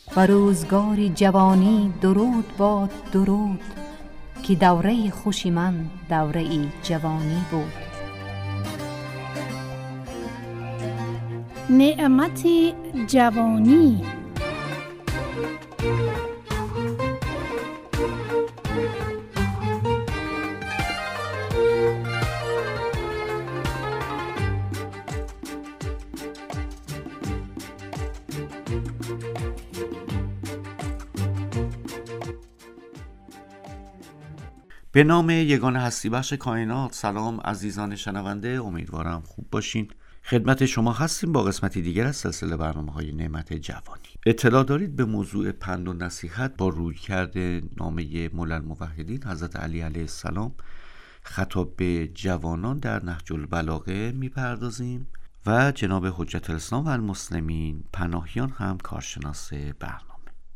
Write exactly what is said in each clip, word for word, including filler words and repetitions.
و روزگار جوانی درود باد درود، که دوره خوشی من دوره جوانی بود. نعمت جوانی. به نام یگان هستی بخش کائنات. سلام عزیزان شنونده، امیدوارم خوب باشین. خدمت شما هستیم با قسمتی دیگر از سلسله برنامه‌های نعمت جوانی. اطلاع دارید به موضوع پند و نصیحت با رویکرد نامه مولا الموحدین حضرت علی علیه السلام خطاب به جوانان در نهج البلاغه میپردازیم و جناب حجت الاسلام و المسلمین پناهیان هم کارشناس برنامه.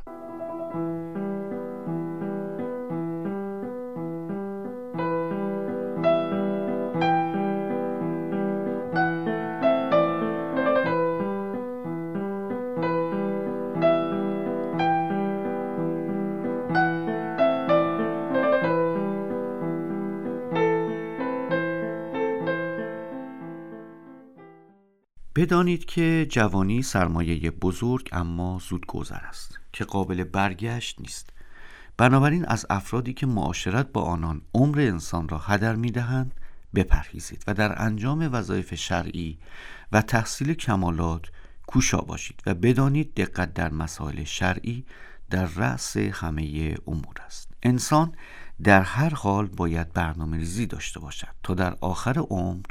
بدانید که جوانی سرمایه بزرگ اما زود گذر است که قابل برگشت نیست. بنابراین از افرادی که معاشرت با آنان عمر انسان را هدر می‌دهند بپرهیزید و در انجام وظایف شرعی و تحصیل کمالات کوشا باشید و بدانید دقت در مسائل شرعی در رأس همه امور است. انسان در هر حال باید برنامه‌ریزی داشته باشد تا در آخر عمر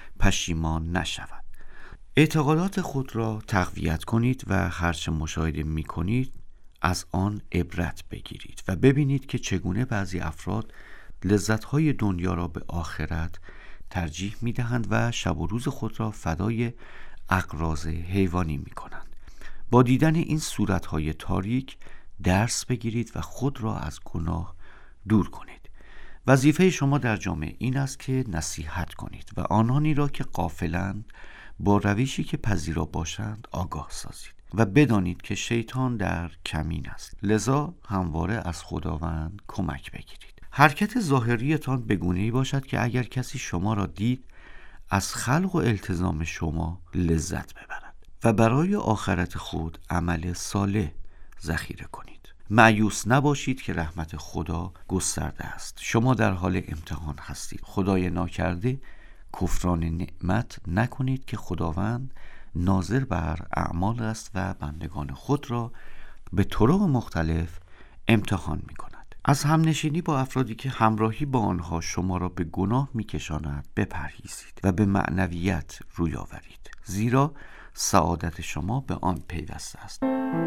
پشیمان نشود. اعتقادات خود را تقویت کنید و هرچه مشاهده می کنید از آن عبرت بگیرید و ببینید که چگونه بعضی افراد لذت‌های دنیا را به آخرت ترجیح می دهند و شب و روز خود را فدای اغراض حیوانی می کنند. با دیدن این صورت‌های تاریک درس بگیرید و خود را از گناه دور کنید. وظیفه شما در جامعه این است که نصیحت کنید و آنانی را که غافلند با روشی که پذیرا باشند آگاه سازید و بدانید که شیطان در کمین است، لذا همواره از خداوند کمک بگیرید. حرکت ظاهریتان به گونه‌ای باشد که اگر کسی شما را دید از خلق و التزام شما لذت ببرد و برای آخرت خود عمل صالح ذخیره کنید. مایوس نباشید که رحمت خدا گسترده است. شما در حال امتحان هستید. خدای ناکرده کفران نعمت نکنید که خداوند ناظر بر اعمال است و بندگان خود را به طرق مختلف امتحان می کند. از همنشینی با افرادی که همراهی با آنها شما را به گناه می کشاند بپرهیزید و به معنویت روی آورید، زیرا سعادت شما به آن پیوسته است.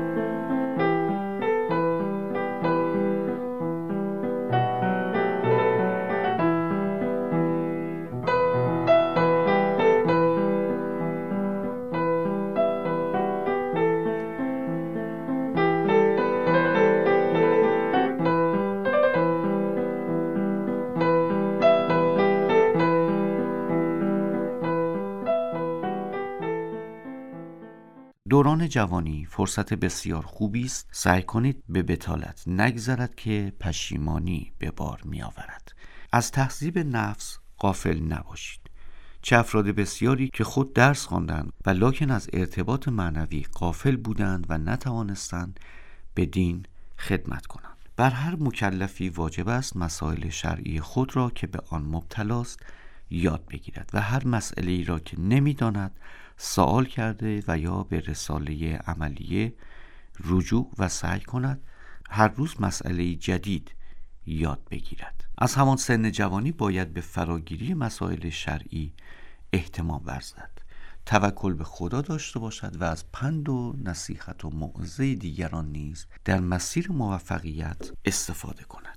دوران جوانی فرصت بسیار خوبی است. سعی کنید به بطالت نگذرد که پشیمانی به بار می آورد. از تهذیب نفس غافل نباشید. چه افراد بسیاری که خود درس خواندند و لکن از ارتباط معنوی غافل بودند و نتوانستند به دین خدمت کنند. بر هر مکلفی واجب است مسائل شرعی خود را که به آن مبتلاست یاد بگیرد و هر مسئله‌ای را که نمی‌داند سوال کرده و یا به رساله عملیه رجوع و سعی کند هر روز مسئله جدید یاد بگیرد. از همان سن جوانی باید به فراگیری مسائل شرعی اهتمام ورزد، توکل به خدا داشته باشد و از پند و نصیحت و موعظه دیگران نیز در مسیر موفقیت استفاده کند.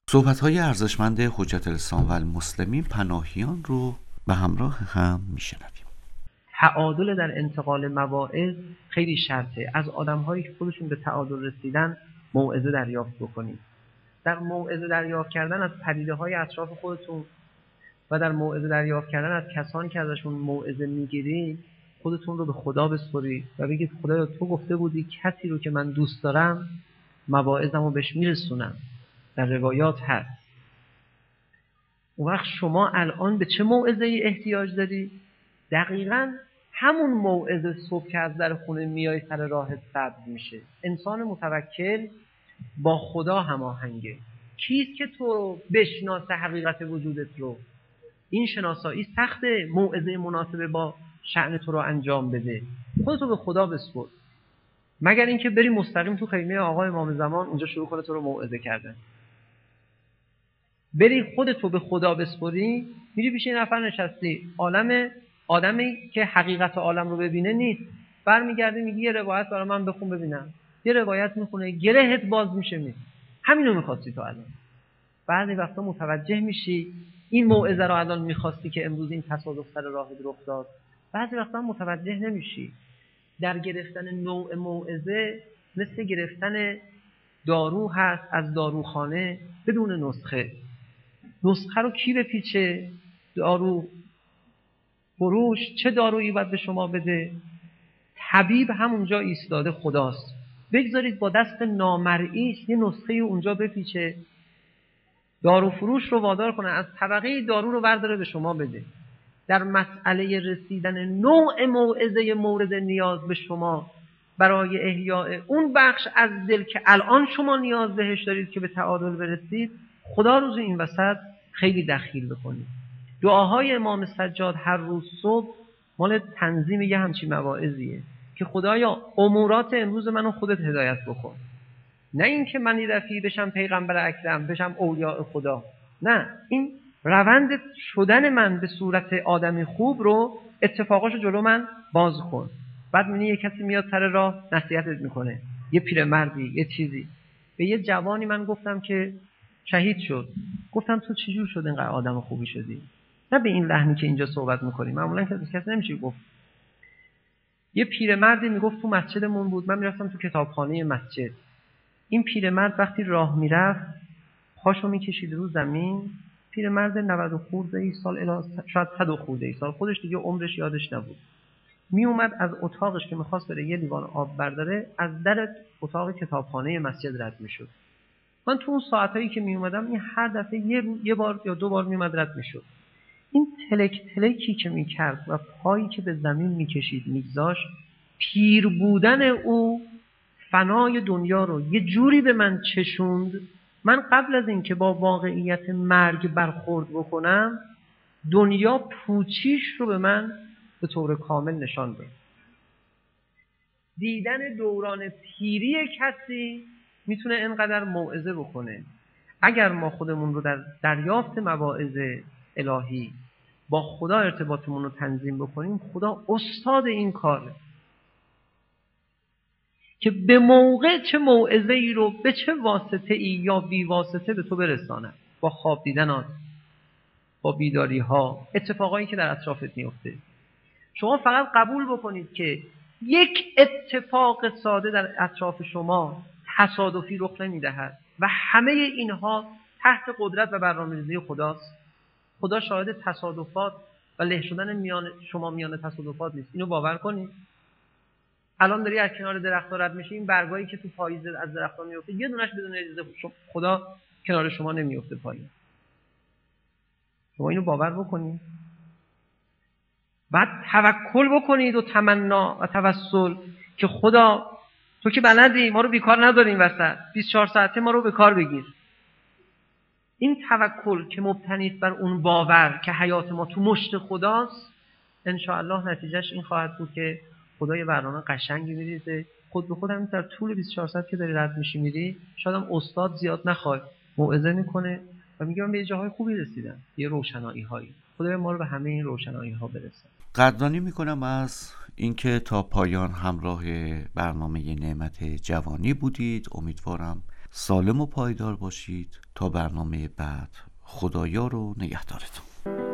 صحبت‌های ارزشمند حجت الاسلام و المسلمین پناهیان رو به همراه هم میشنویم. تعادل در انتقال مواعظ خیلی شرطه. از آدم‌هایی که خودشون به تعادل رسیدن موعظه دریافت بکنید. در موعظه دریافت کردن از پدیده‌های اطراف خودتون و در موعظه دریافت کردن از کسانی که ازشون موعظه میگیرید خودتون رو به خدا بسپارید و بگید خدایا تو گفته بودی کسی رو که من دوست دارم مواعظمو بهش میرسونم. در روایات هست. اون وقت شما الان به چه موعظه‌ای احتیاج داری؟ دقیقاً همون موعظه صبح که از در خونه میای سر راهت سبز میشه. انسان متوکل با خدا هماهنگه. کیست که تو بشناسه حقیقت وجودت رو؟ این شناسایی سخته. موعظه مناسب با شأن تو رو انجام بده. خودتو به خدا بسپر. مگر اینکه بری مستقیم تو خیمه آقا امام زمان اونجا شروع کنه تو رو موعظه کردن. بری خودتو به خدا بسپری، میری پیش این نفر نشستی، عالم آدمی که حقیقت عالم رو ببینه نیست، برمیگردی میگی یه روایت برای من بخون ببینم، یه روایت میخونه، گرهت باز میشه. می همینو میخواستی تو الان. بعضی وقتا متوجه میشی این موعظه رو الان میخواستی که امروز این تصادف سر راهت رخ داد. بعضی وقتا متوجه نمیشی. در گرفتن نوع موعظه مثل گرفتن دارو هست از داروخانه بدون نسخه. نسخه رو کی بپیچه؟ دارو فروش چه دارویی باید به شما بده؟ طبیب همونجا ایستاده خداست. بگذارید با دست نامرئیش یه نسخه اونجا بپیچه، دارو فروش رو وادار کنه از طبقه دارو رو برداره به شما بده. در مسئله رسیدن نوع موعظه مورد نیاز به شما برای احیاء اون بخش از دل که الان شما نیاز بهش دارید که به تعادل برسید، خدا روز این وسط خیلی دخیل بکنید. دعاهای امام سجاد هر روز صبح مال تنظیم یه همچین مواعظیه که خدایا امورات امروز منو خودت هدایت بکن. نه این که من یه دفعی بشم پیغمبر اکرم، بشم اولیاء خدا. نه، این روند شدن من به صورت آدمی خوب رو اتفاقاشو جلو من باز کن. بعد می‌بینی یه کسی میاد سر راه نصیحتت میکنه، یه پیرمردی، یه چیزی. به یه جوانی من گفتم که شهید شد، گفتم تو چجور شد اینقدر آدم خوبی شدی؟ نه به این لحنی که اینجا صحبت میکنیم، معمولا کسی نمیشه گفت. یه پیرمردی میگفت تو مسجدمون بود، من میرفتم تو کتابخانه مسجد. این پیرمرد وقتی راه میرفت پاشو میکشید رو زمین. پیرمرد نود خورده ای سال الی شاید صد خورده ای سال، خودش دیگه عمرش یادش نبود. می اومد از اتاقش که میخواست بره یه لیوان آب برداره، از در اتاق کتابخانه مسجد رد میشد. من تو اون ساعتایی که می اومدم این هر دفعه یه, یه بار یا دو بار می اومد رد میشد. این تلک تلکی که میکرد و پایی که به زمین میکشید میگذاشت، پیر بودن او فنای دنیا رو یه جوری به من چشوند. من قبل از این که با واقعیت مرگ برخورد بکنم، دنیا پوچیش رو به من به طور کامل نشان داد. دیدن دوران پیری کسی میتونه اینقدر موعظه بکنه. اگر ما خودمون رو در دریافت مواعظ الهی با خدا ارتباطمون رو تنظیم بکنیم، خدا استاد این کاره که به موقع چه موعظه ای رو به چه واسطه ای یا بی واسطه به تو برساند. با خواب دیدنات، با بیداری ها، اتفاقایی که در اطرافت میفته. شما فقط قبول بکنید که یک اتفاق ساده در اطراف شما تصادفی رخ نمیدهد و همه اینها تحت قدرت و برنامه‌ریزی خداست. خدا شاهد تصادفات و له شدن میان شما میان تصادفات نیست. اینو باور کنید. الان داری از کنار درخت‌ها رد میشی، این برگایی که تو پاییز از درخت‌ها میفته یه دونش بدون اجازه خدا کنار شما نمیفته پایین. شما اینو باور بکنید. بعد توکل بکنید و تمنا و توسل که خدا تو که بلدی، ما رو بیکار نداری این وسط، بیست و چهار ساعته ما رو به کار بگیر. این توکل که مبتنی است بر اون باور که حیات ما تو مشت خداست، ان شاء الله نتیجهش این خواهد بود که خدا یه برنامه قشنگی میریزه. خود به خود همین در طول بیست و چهار ساعت که داری رد میشی میری، شاید هم استاد زیاد نخواد، موعظه میکنه و میگه من به جاهای خوبی رسیدم، یه روشنایی هایی. خدا ما رو به همه این روشنایی ها برسه. قدردانی میکنم از اینکه تا پایان همراه برنامه نعمت جوانی بودید. امیدوارم سالم و پایدار باشید. تا برنامه بعد، خدایا رو نگهدارتون.